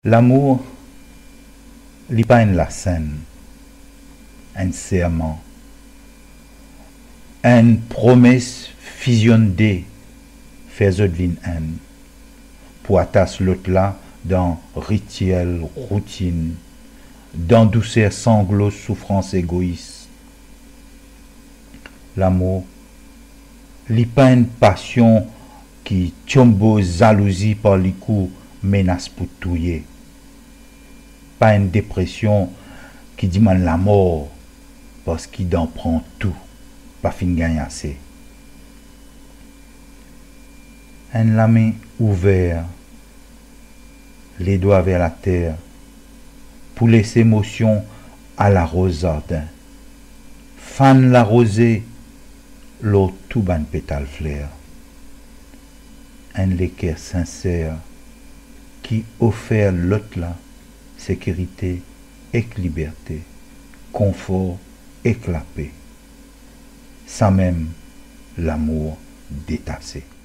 L'amour, li pas une la scène, un serment, une promesse fusionnée, fait devine un, pour attacher l'autre là dans rituel, routine, dans douceur sanglot, souffrance égoïste. L'amour, li pas une passion qui tombe jalousie par les coups menace pour touiller. Pas une dépression qui demande la mort parce qu'il en prend tout, pas fin gagner assez. Un la main ouverte, les doigts vers la terre, pour laisser émotion à la rose jardin. Fan la rosée, l'eau tout ban pétale flair. Un léquer sincère qui offre l'autre là sécurité et liberté, confort et la paix, sans même l'amour détaché.